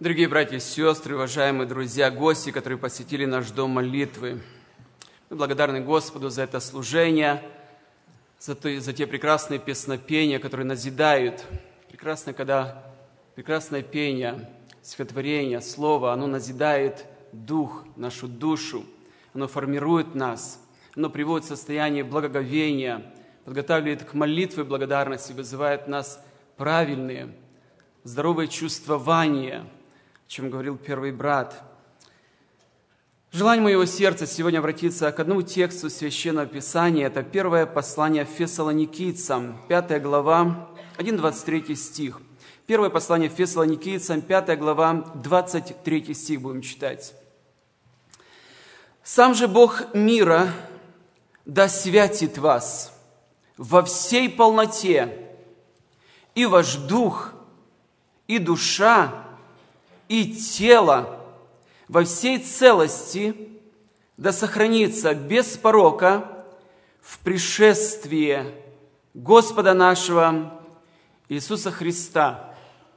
Дорогие братья и сестры, уважаемые друзья, гости, которые посетили наш дом молитвы, мы благодарны Господу за это служение, за те прекрасные песнопения, которые назидают. Прекрасно, когда прекрасное пение, стихотворение, слово, оно назидает дух, нашу душу, оно формирует нас, оно приводит в состояние благоговения, подготавливает к молитве благодарности, вызывает в нас правильные, здоровые чувствования, о чем говорил первый брат. Желание моего сердца сегодня обратиться к одному тексту Священного Писания. Это первое послание Фессалоникийцам, 5 глава, 1-23 стих. Первое послание Фессалоникийцам, 5 глава, 23 стих будем читать. «Сам же Бог мира да святит вас во всей полноте, и ваш дух, и душа, и тело во всей целости да сохранится без порока в пришествии Господа нашего Иисуса Христа».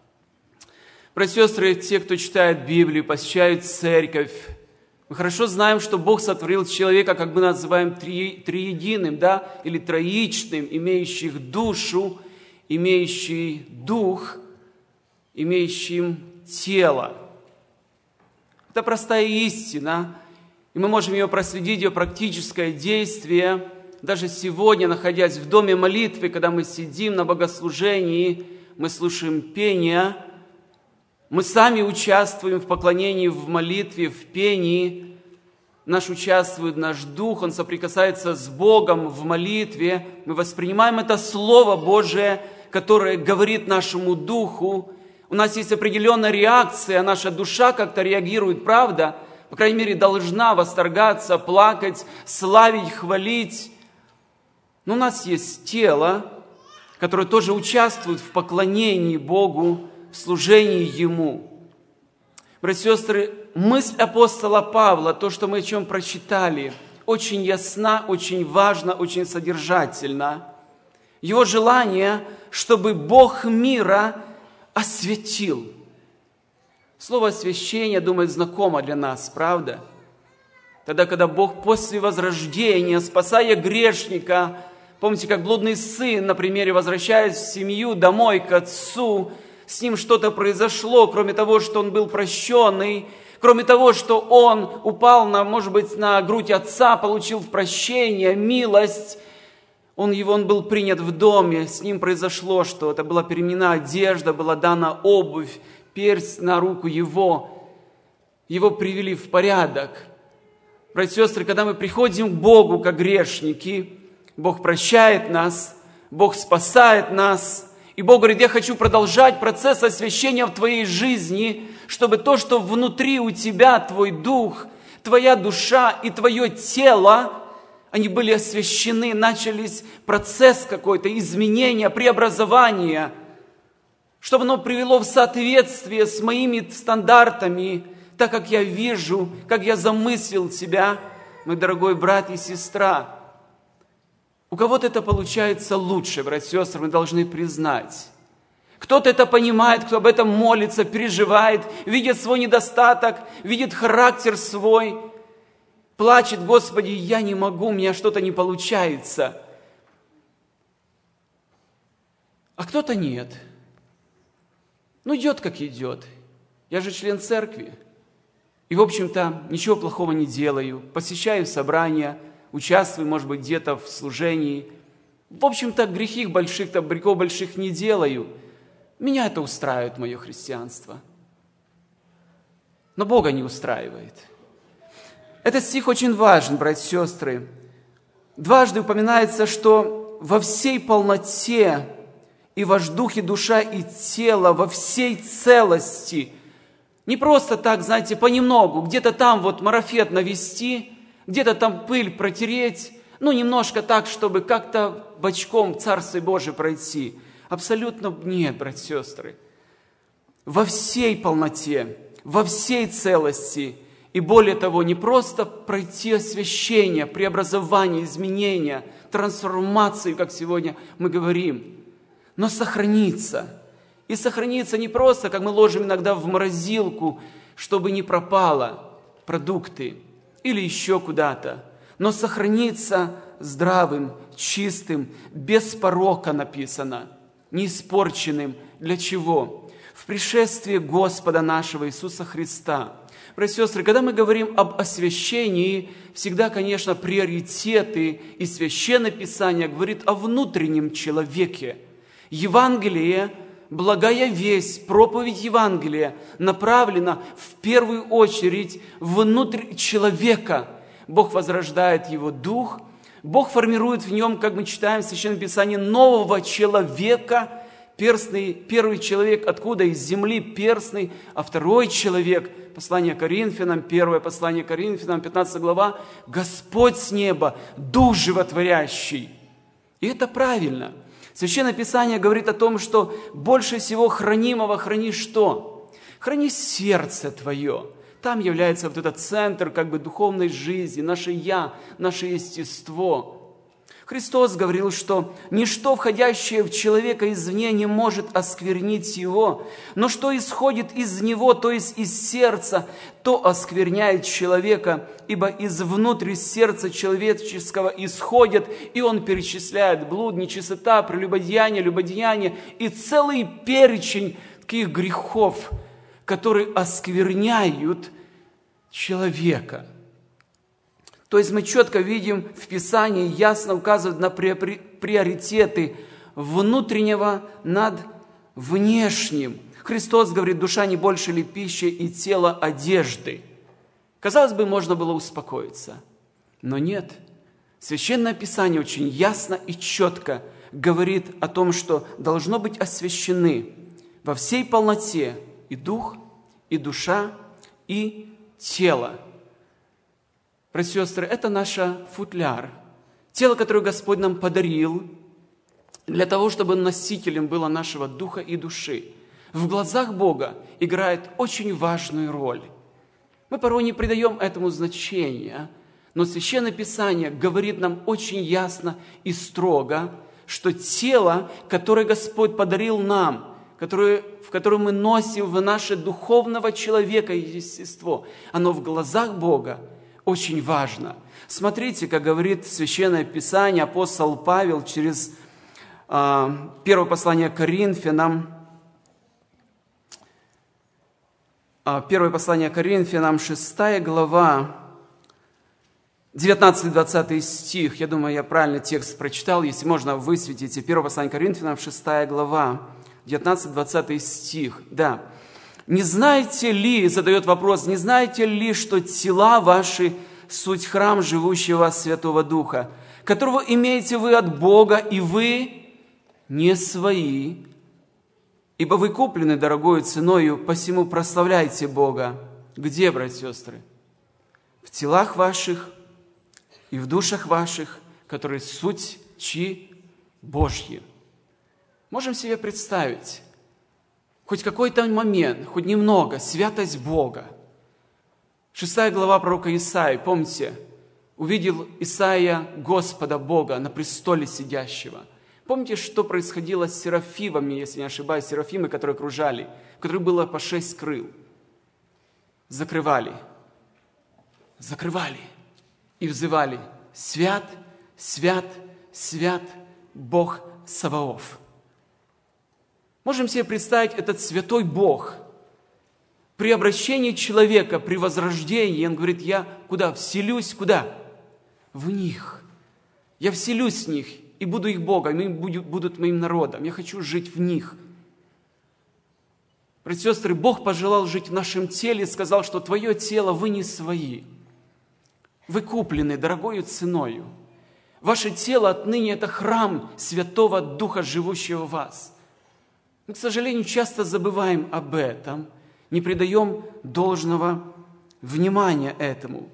Братья и сестры, те, кто читает Библию, посещают церковь, мы хорошо знаем, что Бог сотворил человека, как мы называем, триединым, да, или троичным, имеющих душу, имеющий дух, имеющим тело. Это простая истина, и мы можем ее проследить, ее практическое действие. Даже сегодня, находясь в доме молитвы, когда мы сидим на богослужении, мы слушаем пение, мы сами участвуем в поклонении, в молитве, в пении. Участвует наш дух, он соприкасается с Богом в молитве. Мы воспринимаем это Слово Божие, которое говорит нашему духу. У нас есть определенная реакция, наша душа как-то реагирует, правда? По крайней мере, должна восторгаться, плакать, славить, хвалить. Но у нас есть тело, которое тоже участвует в поклонении Богу, в служении Ему. Братья и сестры, мысль апостола Павла, то, что мы о чем прочитали, очень ясна, очень важна, очень содержательна. Его желание, чтобы Бог мира осветил. Слово «освящение», думаю, знакомо для нас, правда? Тогда, когда Бог после возрождения, спасая грешника, помните, как блудный сын, на примере, возвращаясь в семью, домой, к отцу, с ним что-то произошло, кроме того, что он был прощенный, кроме того, что он упал, может быть, на грудь отца, получил прощение, милость, он был принят в доме, с ним произошло что-то, была переменена одежда, была дана обувь, перстень на руку его привели в порядок. Братья и сестры, когда мы приходим к Богу как грешники, Бог прощает нас, Бог спасает нас, и Бог говорит: я хочу продолжать процесс освящения в твоей жизни, чтобы то, что внутри у тебя, твой дух, твоя душа и твое тело, они были освящены, начались процесс какой-то, изменения, преобразования, чтобы оно привело в соответствие с моими стандартами, так как я вижу, как я замыслил тебя, мой дорогой брат и сестра. У кого-то это получается лучше, братья и сестры, мы должны признать. Кто-то это понимает, кто об этом молится, переживает, видит свой недостаток, видит характер свой, плачет: Господи, я не могу, у меня что-то не получается. А кто-то нет. Идет как идет. Я же член церкви. И, в общем-то, ничего плохого не делаю. Посещаю собрания, участвую, может быть, где-то в служении. В общем-то, грехов больших не делаю. Меня это устраивает, мое христианство. Но Бога не устраивает. Этот стих очень важен, братья и сестры. Дважды упоминается, что во всей полноте и ваш дух, и душа, и тело, во всей целости. Не просто так, знаете, понемногу, где-то там марафет навести, где-то там пыль протереть, немножко так, чтобы как-то бочком Царствие Божие пройти. Абсолютно нет, братья и сестры. Во всей полноте, во всей целости. И более того, не просто пройти освящение, преобразование, изменения, трансформацию, как сегодня мы говорим, но сохраниться И сохранится не просто, как мы ложим иногда в морозилку, чтобы не пропало продукты или еще куда-то, но сохранится здравым, чистым, без порока написано, неиспорченным. Для чего? В пришествии Господа нашего Иисуса Христа. Братья и сестры, когда мы говорим об освящении, всегда, конечно, приоритеты и Священное Писание говорит о внутреннем человеке. Евангелие, благая весть, проповедь Евангелия направлена в первую очередь внутрь человека. Бог возрождает его дух, Бог формирует в нем, как мы читаем в Священном Писании, нового человека. Первый человек откуда? Из земли перстный, а второй человек, послание Коринфянам, первое послание Коринфянам, 15 глава, Господь с неба, Дух животворящий. И это правильно. Священное Писание говорит о том, что больше всего хранимого храни что? Храни сердце твое. Там является вот этот центр как бы духовной жизни, наше «я», наше естество. Христос говорил, что ничто, входящее в человека извне, не может осквернить его, но что исходит из него, то есть из сердца, то оскверняет человека, ибо из внутри сердца человеческого исходит, и он перечисляет блуд, нечистота, прелюбодеяние, любодеяние и целый перечень таких грехов, которые оскверняют человека. То есть мы четко видим в Писании, ясно указывает на приоритеты внутреннего над внешним. Христос говорит, душа не больше ли пищи и тело одежды. Казалось бы, можно было успокоиться, но нет. Священное Писание очень ясно и четко говорит о том, что должно быть освящены во всей полноте и дух, и душа, и тело. Братья и сестры, это наш футляр, тело, которое Господь нам подарил, для того, чтобы носителем было нашего духа и души. В глазах Бога играет очень важную роль. Мы порой не придаем этому значения, но Священное Писание говорит нам очень ясно и строго, что тело, которое Господь подарил нам, в котором мы носим в наше духовного человека и естество, оно в глазах Бога очень важно. Смотрите, как говорит Священное Писание, апостол Павел через первое послание Коринфянам, 6 глава, 19-20 стих. Я думаю, я правильно текст прочитал. Если можно, высветите. Первое послание Коринфянам, 6 глава, 19-20 стих. Да. «Не знаете ли, — задает вопрос, — не знаете ли, что тела ваши суть храм живущего Святого Духа, которого имеете вы от Бога, и вы не свои, ибо вы куплены дорогою ценою, посему прославляйте Бога». Где, братья и сестры? В телах ваших и в душах ваших, которые суть чьи? Божьи. Можем себе представить, хоть какой-то момент, хоть немного, святость Бога. 6 глава пророка Исаии, помните, увидел Исаия Господа Бога на престоле сидящего. Помните, что происходило с серафимами, если не ошибаюсь, серафимы, которые окружали, у которых было по 6 крыл. Закрывали и взывали: «Свят, свят, свят Бог Саваоф». Можем себе представить этот святой Бог. При обращении человека, при возрождении, он говорит: я куда? Вселюсь куда? В них. Я вселюсь в них и буду их Богом, они будут моим народом. Я хочу жить в них. Братья и сестры, Бог пожелал жить в нашем теле и сказал, что твое тело вы не свои. Вы куплены дорогою ценою. Ваше тело отныне это храм Святого Духа, живущего в вас. Мы, к сожалению, часто забываем об этом, не придаем должного внимания этому.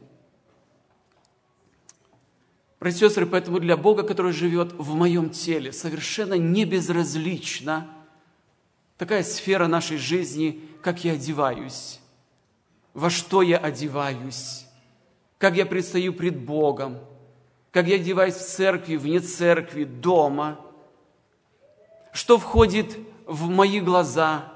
Братья и сестры, поэтому для Бога, который живет в моем теле, совершенно не безразлична такая сфера нашей жизни, как я одеваюсь, во что я одеваюсь, как я предстаю пред Богом, как я одеваюсь в церкви, вне церкви, дома, что входит в мои глаза?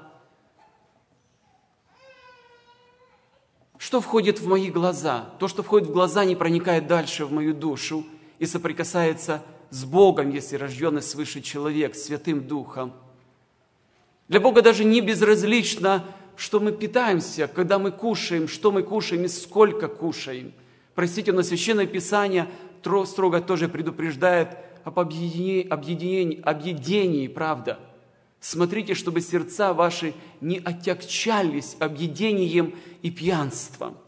Что входит в мои глаза? То, что входит в глаза, не проникает дальше в мою душу и соприкасается с Богом, если рожденный свыше человек, Святым Духом. Для Бога даже не безразлично, что мы питаемся, когда мы кушаем, что мы кушаем и сколько кушаем. Простите, но Священное Писание строго тоже предупреждает об объедении, правда. Смотрите, чтобы сердца ваши не отягчались объедением и пьянством.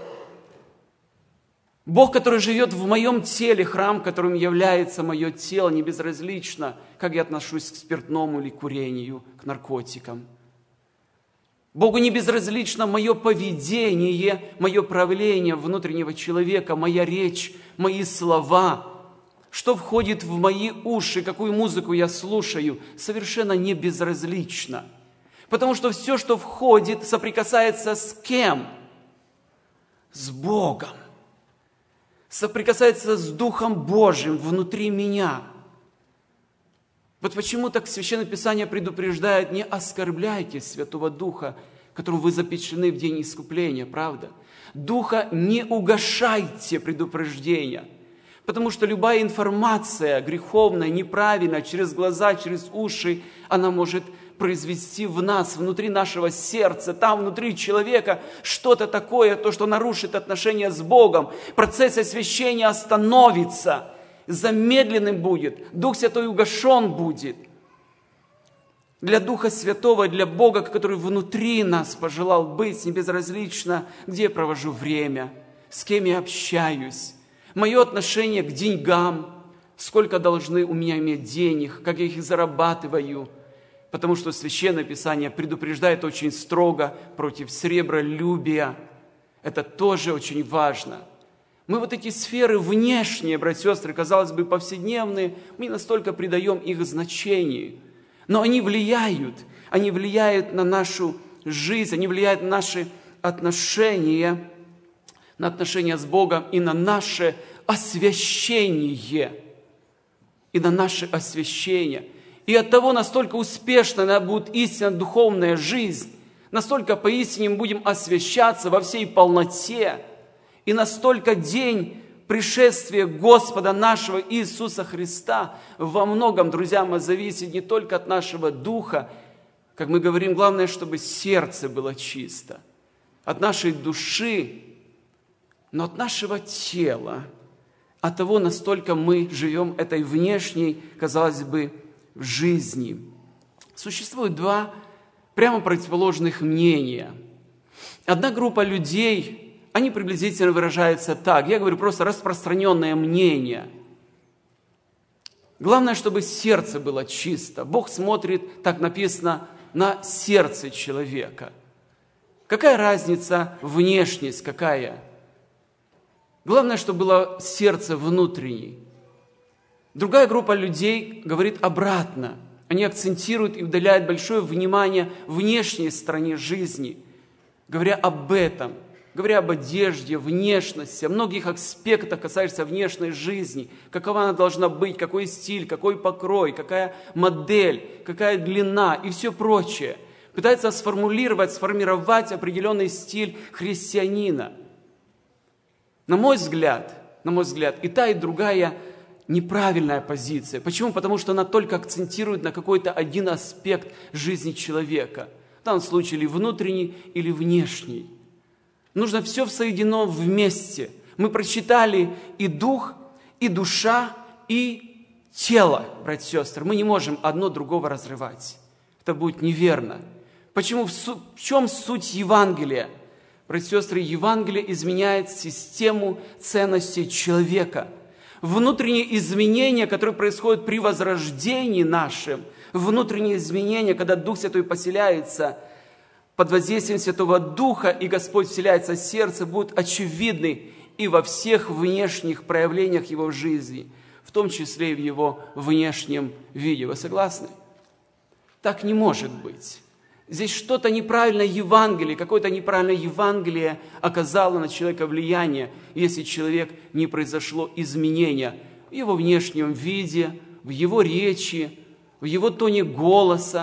Бог, который живет в моем теле, храм, которым является мое тело, не безразлично, как я отношусь к спиртному или курению, к наркотикам. Богу не безразлично мое поведение, мое проявление внутреннего человека, моя речь, мои слова, что входит в мои уши, какую музыку я слушаю, совершенно не безразлично. Потому что все, что входит, соприкасается с кем? С Богом. Соприкасается с Духом Божьим внутри меня. Вот почему так Священное Писание предупреждает: не оскорбляйте Святого Духа, которым вы запечатлены в день искупления, правда? Духа не угашайте, предупреждения. Потому что любая информация греховная, неправильная, через глаза, через уши, она может произвести в нас, внутри нашего сердца, там внутри человека что-то такое, то, что нарушит отношения с Богом. Процесс освящения остановится, замедленным будет, Дух Святой угашен будет. Для Духа Святого, для Бога, который внутри нас пожелал быть, не безразлично, где я провожу время, с кем я общаюсь, мое отношение к деньгам, сколько должны у меня иметь денег, как я их зарабатываю. Потому что Священное Писание предупреждает очень строго против сребролюбия. Это тоже очень важно. Мы вот эти сферы внешние, братья и сестры, казалось бы, повседневные, мы не настолько придаем их значению. Но они влияют на нашу жизнь, они влияют на наши отношения с Богом и на наше освящение. И от того настолько успешно будет истинно духовная жизнь, настолько поистине мы будем освящаться во всей полноте, и настолько день пришествия Господа нашего Иисуса Христа во многом, друзья мои, зависит не только от нашего духа, как мы говорим, главное, чтобы сердце было чисто, от нашей души, но от нашего тела, от того, настолько мы живем этой внешней, казалось бы, в жизни. Существует два прямо противоположных мнения. Одна группа людей, они приблизительно выражаются так. Я говорю просто распространенное мнение. Главное, чтобы сердце было чисто. Бог смотрит, так написано, на сердце человека. Какая разница, внешность какая? Главное, чтобы было сердце внутреннее. Другая группа людей говорит обратно. Они акцентируют и уделяют большое внимание внешней стороне жизни, говоря об этом, говоря об одежде, внешности, о многих аспектах, касающихся внешней жизни, какова она должна быть, какой стиль, какой покрой, какая модель, какая длина и все прочее. Пытается сформировать определенный стиль христианина. На мой взгляд, и та, и другая неправильная позиция. Почему? Потому что она только акцентирует на какой-то один аспект жизни человека. В данном случае или внутренний, или внешний. Нужно все соединено вместе. Мы прочитали и дух, и душа, и тело, братья и сестры. Мы не можем одно другого разрывать. Это будет неверно. Почему? В чем суть Евангелия? Братья и сестры, Евангелие изменяет систему ценностей человека. Внутренние изменения, которые происходят при возрождении нашем, внутренние изменения, когда Дух Святой поселяется под воздействием Святого Духа, и Господь вселяется в сердце, будут очевидны и во всех внешних проявлениях Его жизни, в том числе и в Его внешнем виде. Вы согласны? Так не может быть. Здесь что-то неправильное Евангелие, какое-то неправильное Евангелие оказало на человека влияние, если человек не произошло изменения в его внешнем виде, в его речи, в его тоне голоса,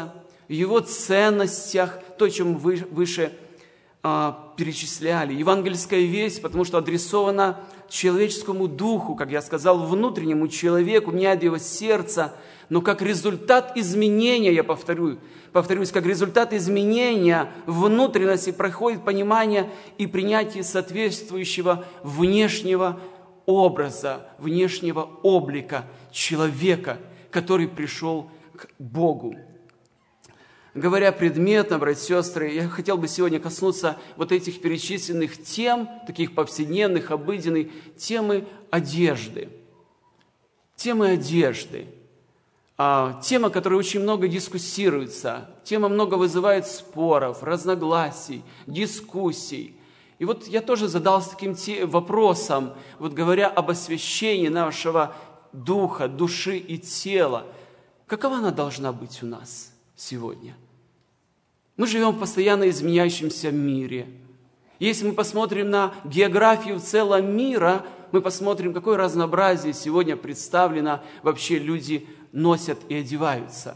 в Его ценностях, то, о чем мы выше перечисляли. Евангельская весть, потому что адресована человеческому духу, как я сказал, внутреннему человеку, меняет его сердце, но как результат изменения, я повторюсь, как результат изменения внутренности проходит понимание и принятие соответствующего внешнего образа, внешнего облика человека, который пришел к Богу. Говоря предметно, братья и сестры, я хотел бы сегодня коснуться вот этих перечисленных тем, таких повседневных, обыденных, темы одежды. Темы одежды. Тема, которая очень много дискуссируется, тема много вызывает споров, разногласий, дискуссий. И вот я тоже задался таким вопросом, вот говоря об освящении нашего духа, души и тела. Какова она должна быть у нас сегодня? Мы живем в постоянно изменяющемся мире. Если мы посмотрим на географию целого мира, мы посмотрим, какое разнообразие сегодня представлено, вообще люди носят и одеваются.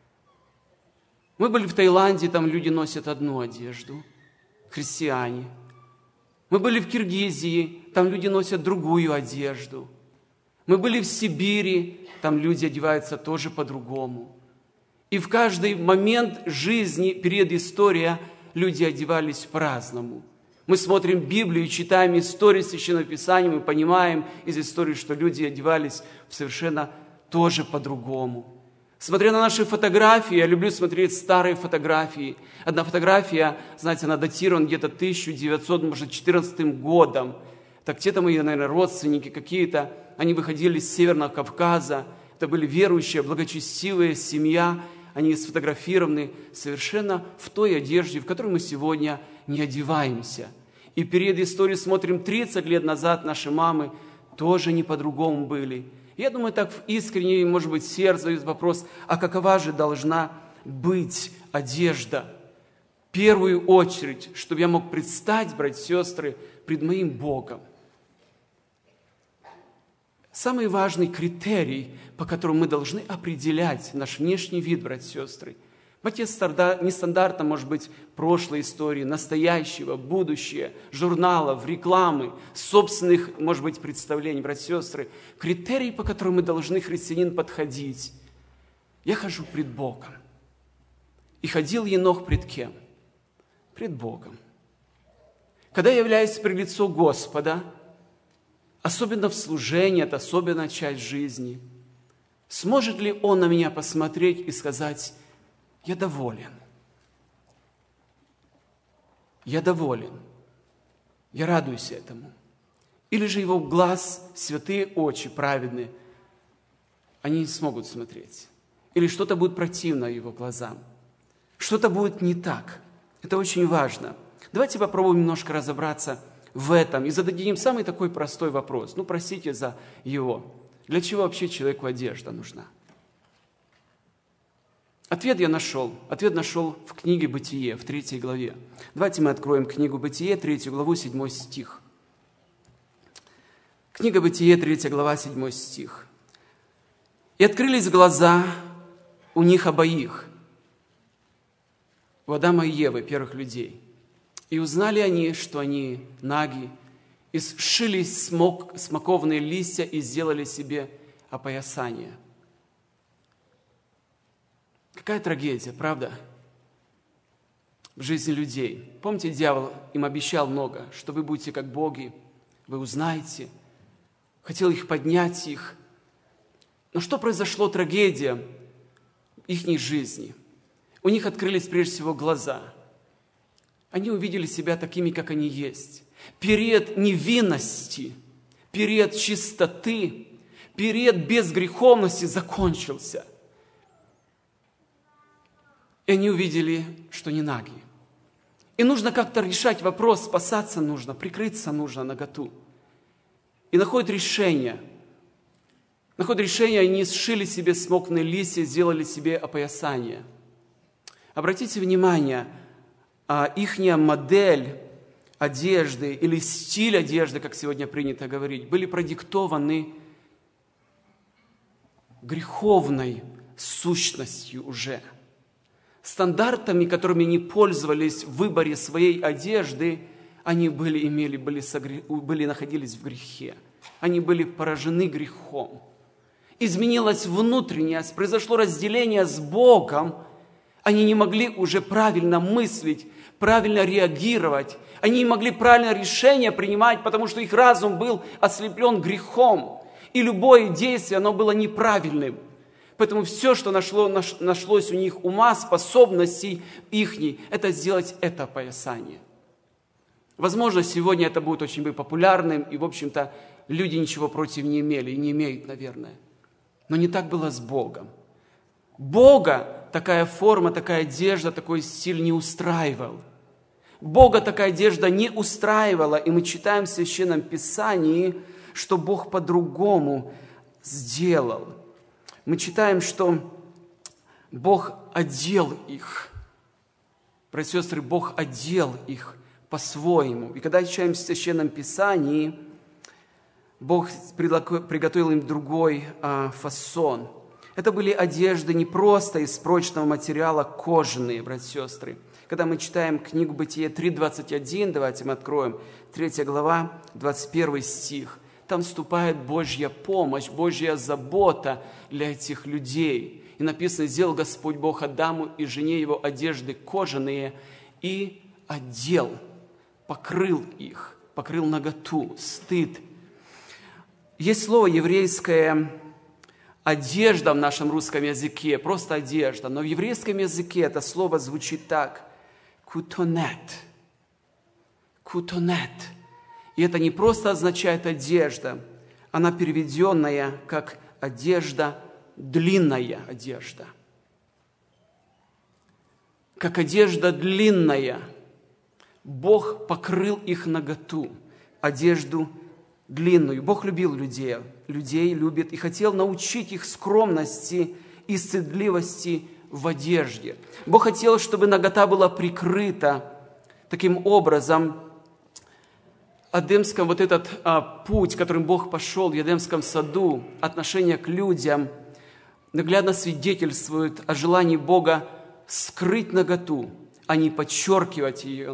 Мы были в Таиланде, там люди носят одну одежду, христиане. Мы были в Киргизии, там люди носят другую одежду. Мы были в Сибири, там люди одеваются тоже по-другому. И в каждый момент жизни, период истории, люди одевались по-разному. Мы смотрим Библию, читаем истории Священного Писания, мы понимаем из истории, что люди одевались совершенно тоже по-другому. Смотря на наши фотографии, я люблю смотреть старые фотографии. Одна фотография, знаете, она датирована где-то 1914 годом. Так где-то мои, наверное, родственники какие-то, они выходили с Северного Кавказа. Это были верующие, благочестивая семья. Они сфотографированы совершенно в той одежде, в которой мы сегодня не одеваемся. И перед историей смотрим 30 лет назад, наши мамы тоже не по-другому были. Я думаю, так искренне, может быть, сердце задает вопрос, а какова же должна быть одежда? В первую очередь, чтобы я мог предстать, братья и сестры, пред моим Богом. Самый важный критерий, по которому мы должны определять наш внешний вид, братья и сестры, нестандартно, может быть, прошлой истории, настоящего, будущее, журналов, рекламы, собственных, может быть, представлений, братья и сестры. Критерий, по которому мы должны, христианин, подходить. Я хожу пред Богом. И ходил Енох пред кем? Пред Богом. Когда я являюсь пред лицо Господа, особенно в служении, это особенная часть жизни, сможет ли Он на меня посмотреть и сказать: я доволен. Я доволен. Я радуюсь этому. Или же его глаз, святые очи, праведные, они не смогут смотреть. Или что-то будет противно его глазам. Что-то будет не так. Это очень важно. Давайте попробуем немножко разобраться в этом и зададим самый такой простой вопрос. Простите за его. Для чего вообще человеку одежда нужна? Ответ я нашел. Ответ нашел в книге «Бытие», в 3 главе. Давайте мы откроем книгу «Бытие», 3 главу, 7 стих. Книга «Бытие», 3 глава, 7 стих. «И открылись глаза у них обоих, у Адама и Евы, первых людей. И узнали они, что они наги, и сшили смоковные листья и сделали себе опоясание». Какая трагедия, правда? В жизни людей. Помните, дьявол им обещал много, что вы будете как боги, вы узнаете. Хотел их поднять их. Но что произошло, трагедия в их жизни? У них открылись прежде всего глаза. Они увидели себя такими, как они есть. Период невинности, период чистоты, период безгреховности закончился. И они увидели, что не наги. И нужно как-то решать вопрос, спасаться нужно, прикрыться нужно наготу. И находят решение. Они сшили себе смоковные листья, сделали себе опоясание. Обратите внимание, ихняя модель одежды или стиль одежды, как сегодня принято говорить, были продиктованы греховной сущностью уже. стандартами, которыми они пользовались в выборе своей одежды, они находились в грехе. Они были поражены грехом. Изменилась внутренность, произошло разделение с Богом. Они не могли уже правильно мыслить, правильно реагировать. Они не могли правильно решения принимать, потому что их разум был ослеплен грехом. И любое действие, оно было неправильным. Поэтому все, что нашлось у них ума, способностей ихней, это сделать это опоясание. Возможно, сегодня это будет очень популярным, и, в общем-то, люди ничего против не имели, и не имеют, наверное. Но не так было с Богом. Бога такая форма, такая одежда, такой стиль не устраивал. Бога такая одежда не устраивала, и мы читаем в Священном Писании, что Бог по-другому сделал. Мы читаем, что Бог одел их. Братья и сестры, Бог одел их по-своему. И когда читаем в Священном Писании, Бог приготовил им другой фасон. Это были одежды не просто из прочного материала, кожаные, братья и сестры. Когда мы читаем книгу Бытие 3:21, давайте мы откроем, 3 глава, 21 стих. Там вступает Божья помощь, Божья забота для этих людей. И написано: «Сделал Господь Бог Адаму и жене его одежды кожаные и одел, покрыл их, покрыл наготу, стыд». Есть слово еврейское «одежда» в нашем русском языке, просто одежда. Но в еврейском языке это слово звучит так: «кутонет». «Кутонет». И это не просто означает одежда, она переведенная как одежда, длинная одежда. Как одежда длинная. Бог покрыл их наготу, одежду длинную. Бог любил людей любит и хотел научить их скромности и стыдливости в одежде. Бог хотел, чтобы нагота была прикрыта. Таким образом, Эдемском, вот этот путь, которым Бог пошел в Едемском саду, отношение к людям, наглядно свидетельствует о желании Бога скрыть наготу, а не подчеркивать ее.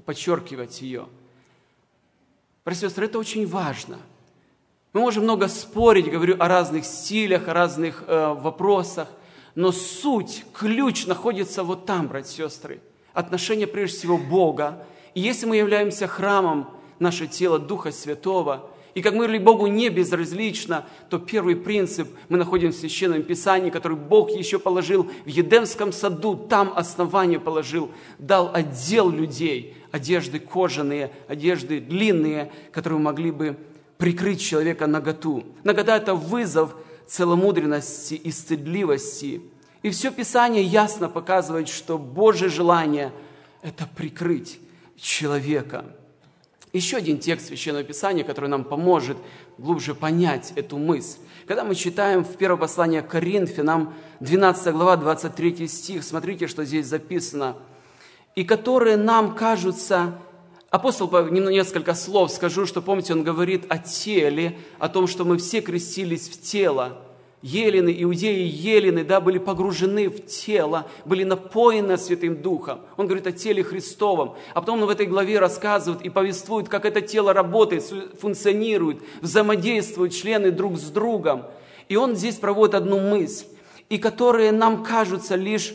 Братья и сестры, это очень важно. Мы можем много спорить, говорю, о разных стилях, о разных вопросах, но суть, ключ находится вот там, братья и сестры. Отношение, прежде всего, Бога. И если мы являемся храмом, наше тело Духа Святого, и как мы говорили, Богу не безразлично, то первый принцип мы находим в Священном Писании, который Бог еще положил в Едемском саду, там основание положил, дал отдел людей, одежды кожаные, одежды длинные, которые могли бы прикрыть человека наготу. Нагота – это вызов целомудренности и стыдливости. И все Писание ясно показывает, что Божье желание – это прикрыть человека. Еще один текст Священного Писания, который нам поможет глубже понять эту мысль. Когда мы читаем в первое послание к Коринфянам, 12 глава, 23 стих, смотрите, что здесь записано. «И которые нам кажутся...» Апостол, несколько слов скажу, что, помните, он говорит о теле, о том, что мы все крестились в тело. Елены, иудеи елены, были погружены в тело, были напоены Святым Духом. Он говорит о теле Христовом. А потом он в этой главе рассказывает и повествует, как это тело работает, функционирует, взаимодействуют члены друг с другом. И он здесь проводит одну мысль. И которые нам кажутся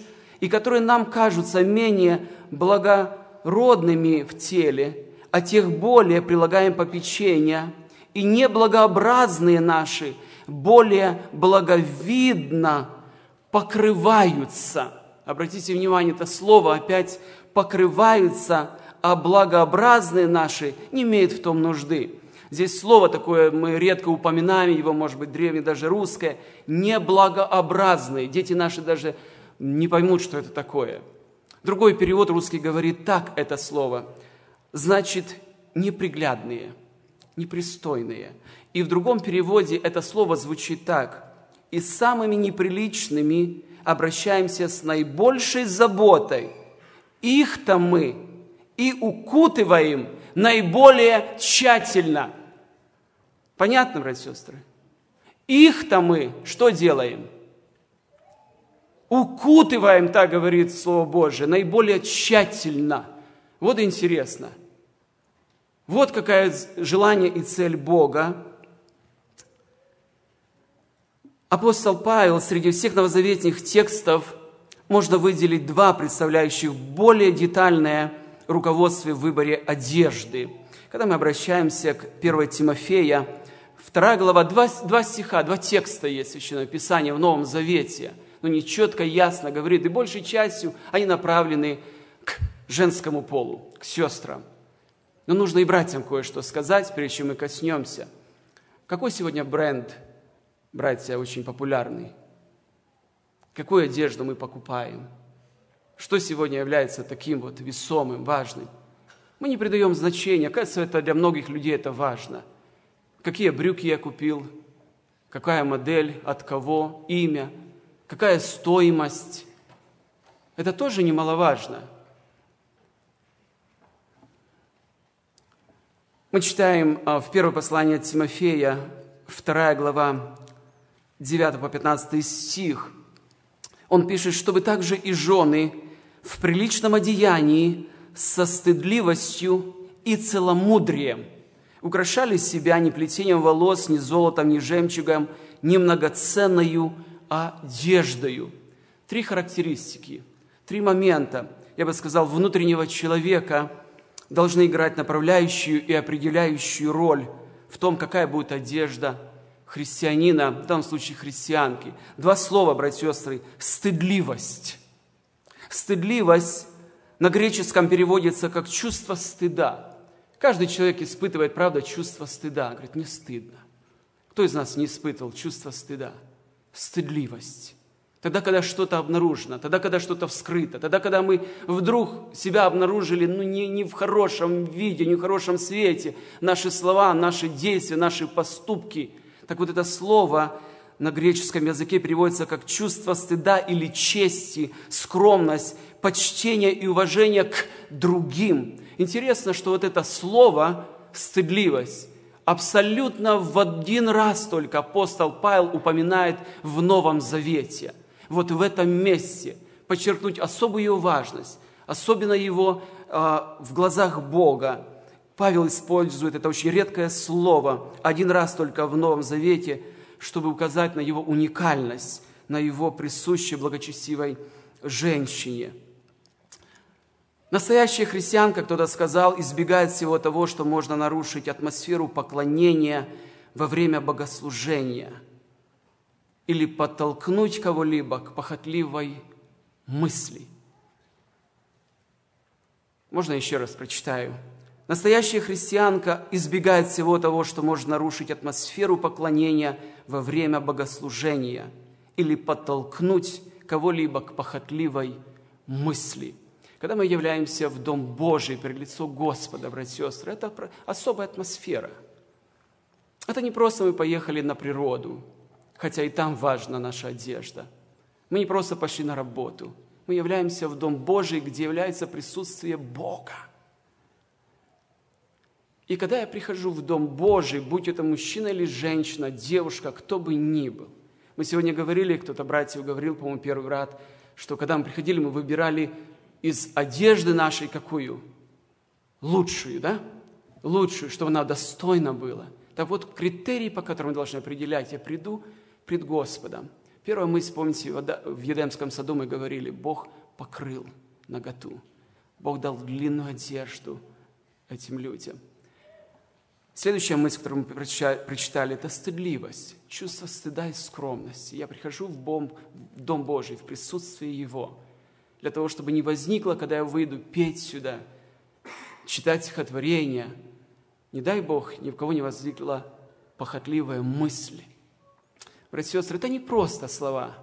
менее благородными в теле, а тех более прилагаем попечения, и неблагообразные наши более благовидно покрываются. Обратите внимание, это слово опять покрываются, а благообразные наши не имеют в том нужды. Здесь слово такое, мы редко упоминаем его, может быть, древнее, даже русское, неблагообразные. Дети наши даже не поймут, что это такое. Другой перевод русский говорит так это слово, значит, неприглядные, непристойные. И в другом переводе это слово звучит так: «И с самыми неприличными обращаемся с наибольшей заботой. Их-то мы и укутываем наиболее тщательно». Понятно, братья и сестры? Их-то мы что делаем? укутываем, так говорит Слово Божие, наиболее тщательно. Вот интересно. Вот какое желание и цель Бога. Апостол Павел среди всех новозаветных текстов можно выделить два, представляющих более детальное руководство в выборе одежды. Когда мы обращаемся к 1 Тимофея, 2 глава, два стиха, два текста есть Священное Писание в Новом Завете, но не четко, ясно говорит, и большей частью они направлены к женскому полу, к сестрам. Но нужно и братьям кое-что сказать, прежде чем мы коснемся. Какой сегодня бренд, братья, очень популярный? Какую одежду мы покупаем? Что сегодня является таким вот весомым, важным? Мы не придаем значения. Кажется, это для многих людей это важно. Какие брюки я купил? Какая модель? От кого? Имя? Какая стоимость? Это тоже немаловажно. Мы читаем в первое послание от Тимофея, 2 глава, 9 по 15 стих. Он пишет, чтобы также и жены в приличном одеянии со стыдливостью и целомудрием украшали себя не плетением волос, ни золотом, ни жемчугом, ни многоценною одеждою. Три характеристики, три момента, я бы сказал, внутреннего человека должны играть направляющую и определяющую роль в том, какая будет одежда христианина, в данном случае христианки. Два слова, братья и сестры, стыдливость. Стыдливость на греческом переводится как чувство стыда. Каждый человек испытывает, правда, чувство стыда. Говорит, мне стыдно. Кто из нас не испытывал чувство стыда? Стыдливость. Тогда, когда что-то обнаружено, тогда, когда что-то вскрыто, тогда, когда мы вдруг себя обнаружили не в хорошем виде, не в хорошем свете, наши слова, наши действия, наши поступки. Так вот это слово на греческом языке переводится как чувство стыда или чести, скромность, почтение и уважение к другим. Интересно, что вот это слово «стыдливость» абсолютно в один раз только апостол Павел упоминает в Новом Завете. Вот в этом месте подчеркнуть особую его важность, особенно его в глазах Бога. Павел использует это очень редкое слово один раз только в Новом Завете, чтобы указать на его уникальность, на его присущей благочестивой женщине. Настоящая христианка, кто-то сказал, избегает всего того, что можно нарушить атмосферу поклонения во время богослужения или подтолкнуть кого-либо к похотливой мысли. Можно еще раз прочитаю. Настоящая христианка избегает всего того, что может нарушить атмосферу поклонения во время богослужения или подтолкнуть кого-либо к похотливой мысли. Когда мы являемся в Дом Божий перед лицом Господа, братья и сестры, это особая атмосфера. Это не просто мы поехали на природу, хотя и там важна наша одежда. Мы не просто пошли на работу. Мы являемся в Дом Божий, где является присутствие Бога. И когда я прихожу в Дом Божий, будь это мужчина или женщина, девушка, кто бы ни был. Мы сегодня говорили, кто-то братьев говорил, по-моему, первый брат, что когда мы приходили, мы выбирали из одежды нашей какую? Лучшую, да? Лучшую, чтобы она достойна была. Так вот, критерии, по которым мы должны определять, я приду пред Господом. Первая мысль, помните, в Едемском саду мы говорили, Бог покрыл наготу. Бог дал длинную одежду этим людям. Следующая мысль, которую мы прочитали, это стыдливость, чувство стыда и скромности. Я прихожу в Дом Божий, в присутствие Его, для того, чтобы не возникло, когда я выйду, петь сюда, читать стихотворения. Не дай Бог, ни в кого не возникла похотливая мысль. Братья и сестры, это не просто слова.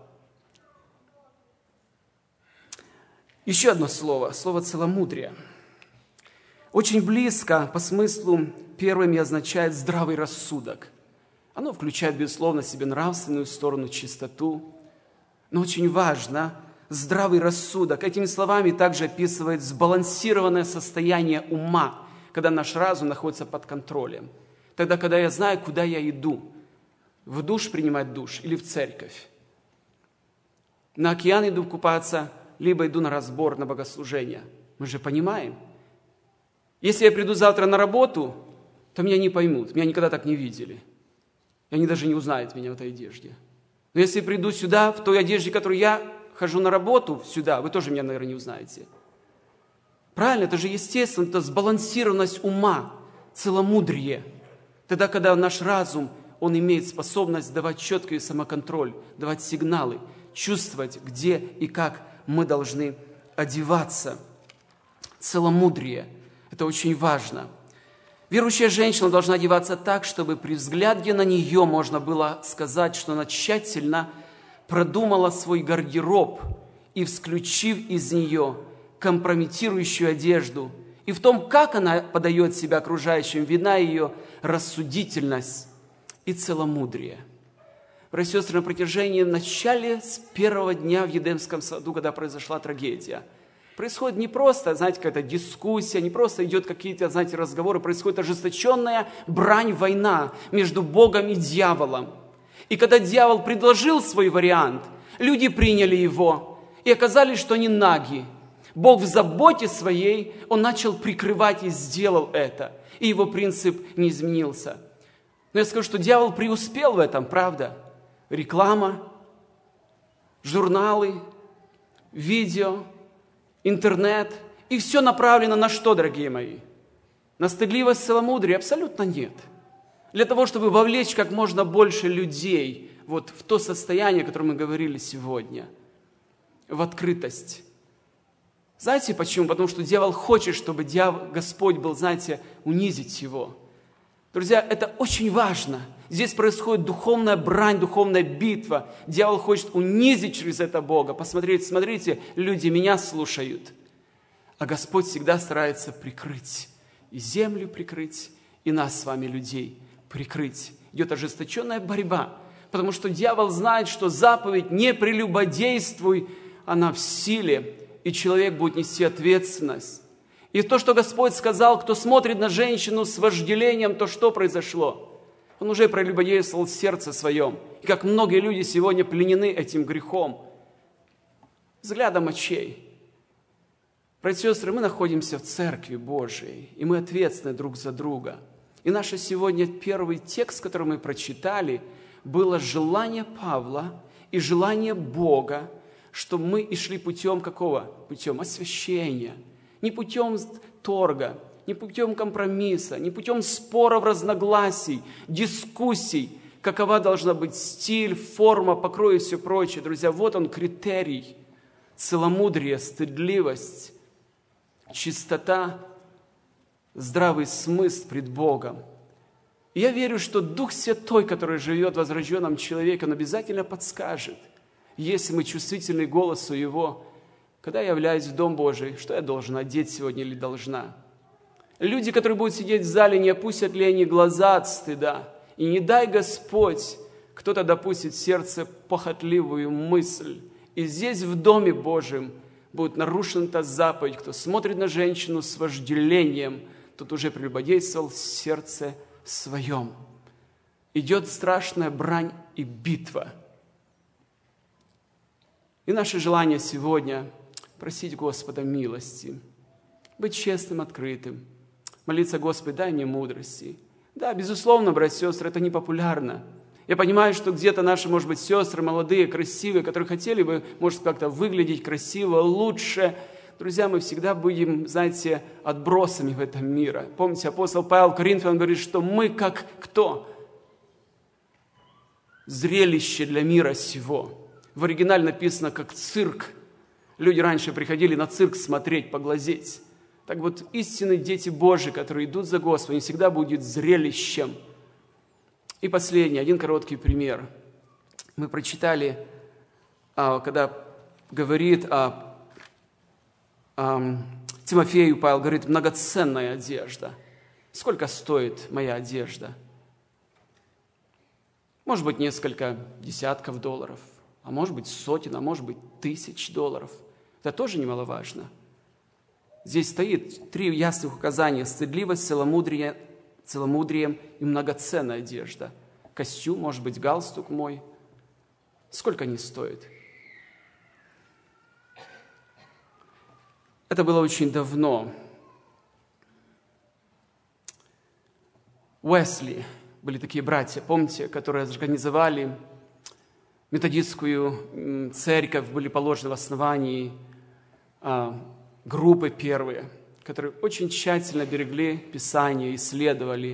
Еще одно слово, слово целомудрие. Очень близко по смыслу первым и означает здравый рассудок. Оно включает, безусловно, в себе нравственную сторону, чистоту. Но очень важно здравый рассудок. Этими словами также описывает сбалансированное состояние ума, когда наш разум находится под контролем. Тогда, когда я знаю, куда я иду, в душ принимать душ или в церковь. на океан иду купаться, либо иду на разбор, на богослужение. Мы же понимаем. Если я приду завтра на работу, то меня не поймут, меня никогда так не видели. И они даже не узнают меня в этой одежде. Но если приду сюда, в той одежде, в которой я хожу на работу, сюда, вы тоже меня, наверное, не узнаете. Правильно, это же естественно, это сбалансированность ума, целомудрие. Тогда, когда наш разум, он имеет способность давать четкий самоконтроль, давать сигналы, чувствовать, где и как мы должны одеваться. Целомудрие – это очень важно. Верующая женщина должна одеваться так, чтобы при взгляде на нее можно было сказать, что она тщательно продумала свой гардероб и, исключив из нее компрометирующую одежду, и в том, как она подает себя окружающим, видна ее рассудительность и целомудрие. Братья и сестры, на протяжении, в начале, с первого дня в Едемском саду, когда произошла трагедия, происходит не просто, знаете, какая-то дискуссия, не просто идет какие-то, знаете, разговоры, происходит ожесточенная брань, война между Богом и дьяволом. И когда дьявол предложил свой вариант, люди приняли его и оказались, что они наги. Бог в заботе своей, Он начал прикрывать и сделал это. И его принцип не изменился. Но я скажу, что дьявол преуспел в этом, правда? Реклама, журналы, видео, интернет. И все направлено на что, дорогие мои? На стыдливость, целомудрие? Абсолютно нет. Для того, чтобы вовлечь как можно больше людей вот в то состояние, о котором мы говорили сегодня. В открытость. Знаете почему? Потому что дьявол хочет, чтобы Господь был, знаете, унизить его. Друзья, это очень важно. Здесь происходит духовная брань, духовная битва. Дьявол хочет унизить через это Бога. Посмотрите, смотрите, люди меня слушают. А Господь всегда старается прикрыть. И землю прикрыть, и нас с вами, людей, прикрыть. Идет ожесточенная борьба. Потому что дьявол знает, что заповедь «не прелюбодействуй», она в силе. И человек будет нести ответственность. И то, что Господь сказал, кто смотрит на женщину с вожделением, то что произошло? Он уже прелюбодействовал в сердце своем. И как многие люди сегодня пленены этим грехом. Взглядом очей. Братья и сестры, мы находимся в Церкви Божией, и мы ответственны друг за друга. И наш сегодня первый текст, который мы прочитали, было желание Павла и желание Бога, чтобы мы и шли путем какого? Путем освящения. Не путем торга, не путем компромисса, не путем споров, разногласий, дискуссий. Какова должна быть стиль, форма, покрой и все прочее. Друзья, вот он критерий. Целомудрие, стыдливость, чистота, здравый смысл пред Богом. И я верю, что Дух Святой, который живет в возрожденном человеке, он обязательно подскажет, если мы чувствительны к голосу Его, когда я являюсь в Дом Божий, что я должен одеть сегодня или должна. Люди, которые будут сидеть в зале, не опустят ли они глаза от стыда? И не дай Господь, кто-то допустит в сердце похотливую мысль. И здесь, в Доме Божьем, будет нарушена та заповедь. Кто смотрит на женщину с вожделением, тот уже прелюбодействовал в сердце своем. Идет страшная брань и битва. И наше желание сегодня просить Господа милости, быть честным, открытым, молиться: Господи, дай мне мудрости. Да, безусловно, братья и сестры, это не популярно. Я понимаю, что где-то наши, может быть, сестры молодые, красивые, которые хотели бы, может, как-то выглядеть красиво, лучше. Друзья, мы всегда будем, знаете, отбросами в этом мире. Помните, апостол Павел в Коринфянам говорит, что мы как кто? Зрелище для мира сего. В оригинале написано как цирк. Люди раньше приходили на цирк смотреть, поглазеть. Так вот, истинные дети Божьи, которые идут за Господом, они всегда будут зрелищем. И последний, один короткий пример. Мы прочитали, когда говорит о Тимофею, Павел говорит: многоценная одежда. Сколько стоит моя одежда? Может быть, несколько десятков долларов, а может быть, сотен, а может быть, $1000. Это тоже немаловажно. Здесь стоит 3 ясных указания: стыдливость, целомудрием и многоценная одежда. Костюм, может быть, галстук мой. Сколько они стоят? Это было очень давно. Уэсли были такие братья, помните, которые организовали методистскую церковь, были положены в основании группы первые, которые очень тщательно берегли Писание, исследовали.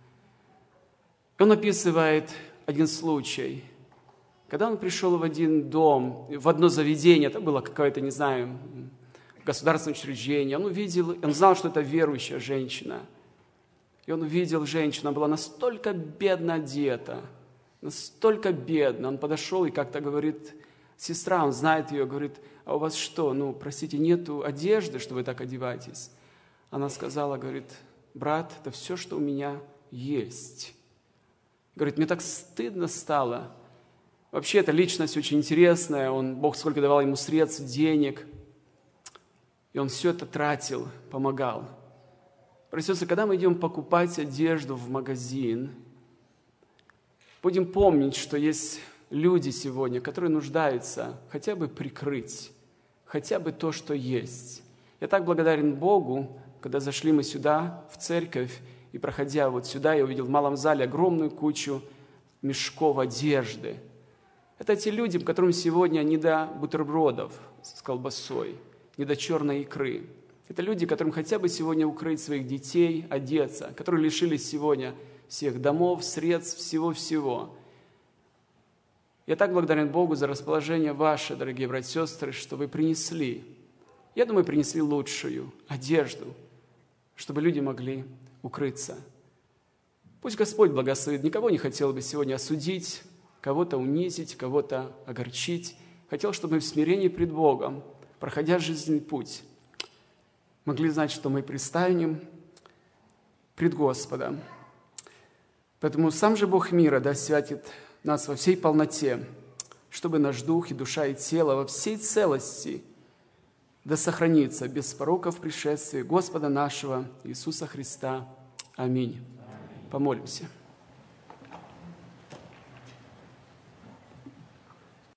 Он описывает один случай, когда он пришел в один дом, в одно заведение, это было какое-то, не знаю, государственное учреждение, он знал, что это верующая женщина. И он увидел женщину, она была настолько бедно одета, настолько бедно. Он подошел и как-то говорит, сестра, он знает ее, говорит, а у вас что, простите, нету одежды, что вы так одеваетесь? Она сказала, говорит, брат, это все, что у меня есть. Говорит, мне так стыдно стало. Вообще, эта личность очень интересная, Бог сколько давал ему средств, денег, и он все это тратил, помогал. Братья, когда мы идем покупать одежду в магазин, будем помнить, что есть люди сегодня, которые нуждаются хотя бы прикрыть, хотя бы то, что есть. Я так благодарен Богу, когда зашли мы сюда, в церковь, и проходя вот сюда, я увидел в малом зале огромную кучу мешков одежды. Это те люди, которым сегодня не до бутербродов с колбасой, не до черной икры. Это люди, которым хотя бы сегодня укрыть своих детей, одеться, которые лишились сегодня всех домов, средств, всего-всего. Я так благодарен Богу за расположение ваше, дорогие братья и сестры, что вы принесли. Я думаю, принесли лучшую одежду, чтобы люди могли укрыться. Пусть Господь благословит. Никого не хотел бы сегодня осудить, кого-то унизить, кого-то огорчить. Хотел, чтобы мы в смирении пред Богом, проходя жизненный путь, могли знать, что мы предстанем пред Господом. Поэтому сам же Бог мира да святит нас во всей полноте, чтобы наш дух и душа и тело во всей целости да сохранится без пороков в пришествии Господа нашего Иисуса Христа. Аминь. Помолимся.